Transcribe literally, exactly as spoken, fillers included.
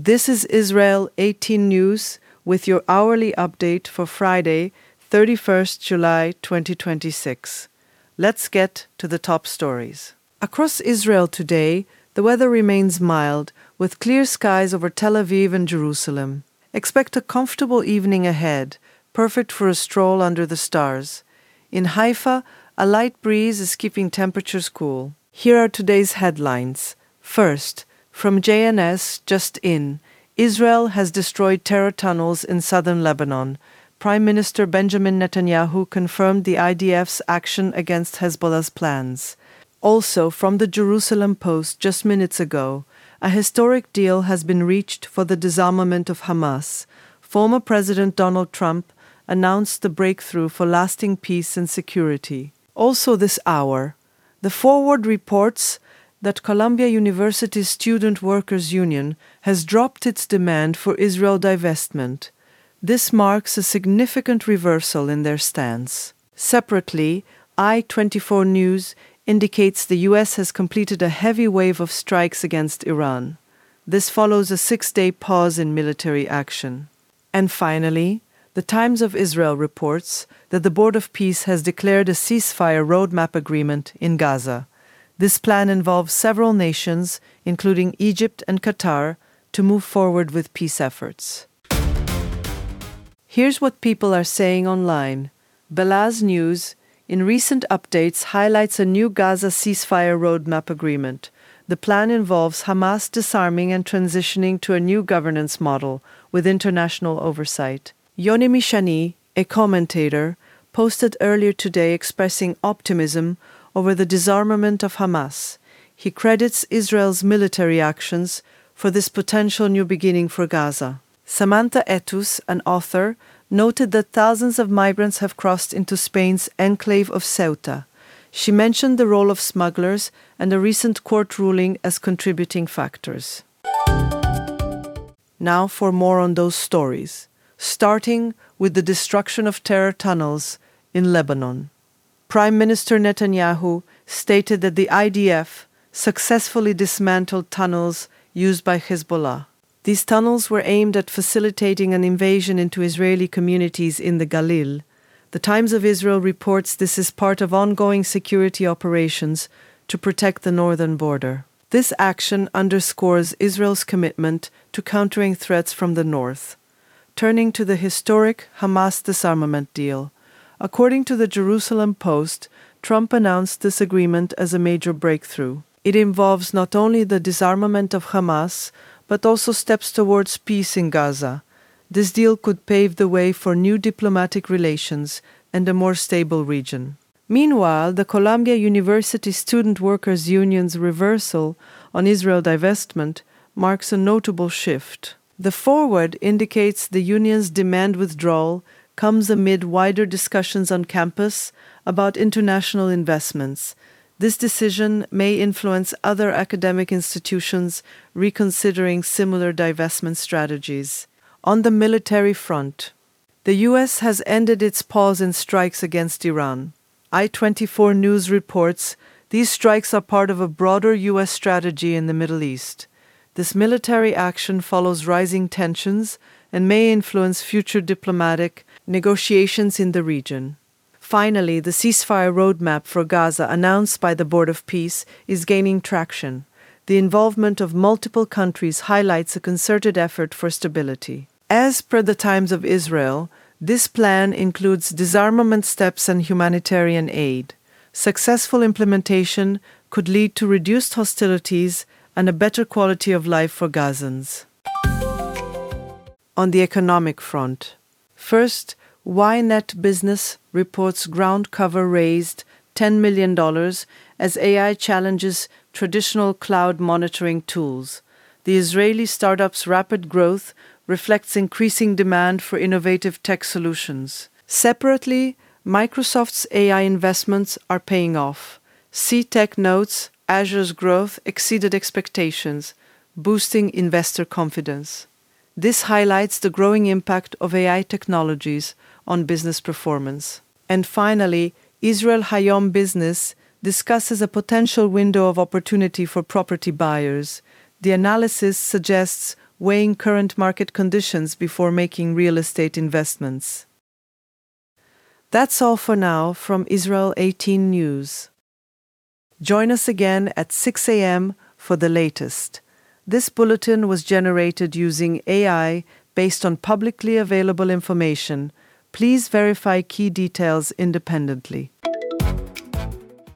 This is Israel eighteen News with your hourly update for Friday, thirty-first July twenty twenty-six. Let's get to the top stories. Across Israel today, the weather remains mild, with clear skies over Tel Aviv and Jerusalem. Expect a comfortable evening ahead, perfect for a stroll under the stars. In Haifa, a light breeze is keeping temperatures cool. Here are today's headlines. First, from J N S, just in, Israel has destroyed terror tunnels in southern Lebanon. Prime Minister Benjamin Netanyahu confirmed the I D F's action against Hezbollah's plans. Also, from the Jerusalem Post just minutes ago, a historic deal has been reached for the disarmament of Hamas. Former President Donald Trump announced the breakthrough for lasting peace and security. Also this hour, the Forward reports that Columbia University's Student Workers Union has dropped its demand for Israel divestment. This marks a significant reversal in their stance. Separately, I twenty-four News indicates the U S has completed a heavy wave of strikes against Iran. This follows a six-day pause in military action. And finally, the Times of Israel reports that the Board of Peace has declared a ceasefire roadmap agreement in Gaza. This plan involves several nations, including Egypt and Qatar, to move forward with peace efforts. Here's what people are saying online. Belaz News, in recent updates, highlights a new Gaza ceasefire roadmap agreement. The plan involves Hamas disarming and transitioning to a new governance model with international oversight. Yoni Mishani, a commentator, posted earlier today expressing optimism over the disarmament of Hamas. He credits Israel's military actions for this potential new beginning for Gaza. Samantha Etus, an author, noted that thousands of migrants have crossed into Spain's enclave of Ceuta. She mentioned the role of smugglers and a recent court ruling as contributing factors. Now for more on those stories, starting with the destruction of terror tunnels in Lebanon. Prime Minister Netanyahu stated that the I D F successfully dismantled tunnels used by Hezbollah. These tunnels were aimed at facilitating an invasion into Israeli communities in the Galil. The Times of Israel reports this is part of ongoing security operations to protect the northern border. This action underscores Israel's commitment to countering threats from the north. Turning to the historic Hamas disarmament deal. According to the Jerusalem Post, Trump announced this agreement as a major breakthrough. It involves not only the disarmament of Hamas, but also steps towards peace in Gaza. This deal could pave the way for new diplomatic relations and a more stable region. Meanwhile, the Columbia University Student Workers Union's reversal on Israel divestment marks a notable shift. The Forward indicates the union's demand withdrawal comes amid wider discussions on campus about international investments. This decision may influence other academic institutions reconsidering similar divestment strategies. On the military front, the U S has ended its pause in strikes against Iran. I twenty-four News reports these strikes are part of a broader U S strategy in the Middle East. This military action follows rising tensions and may influence future diplomatic negotiations in the region. Finally, the ceasefire roadmap for Gaza announced by the Board of Peace is gaining traction. The involvement of multiple countries highlights a concerted effort for stability. As per the Times of Israel, this plan includes disarmament steps and humanitarian aid. Successful implementation could lead to reduced hostilities and a better quality of life for Gazans. On the economic front, first, Ynet Business reports ground cover raised ten million dollars as A I challenges traditional cloud monitoring tools. The Israeli startup's rapid growth reflects increasing demand for innovative tech solutions. Separately, Microsoft's A I investments are paying off. C-Tech notes Azure's growth exceeded expectations, boosting investor confidence. This highlights the growing impact of A I technologies on business performance. And finally, Israel Hayom Business discusses a potential window of opportunity for property buyers. The analysis suggests weighing current market conditions before making real estate investments. That's all for now from Israel eighteen News. Join us again at six a m for the latest. This bulletin was generated using A I based on publicly available information. Please verify key details independently.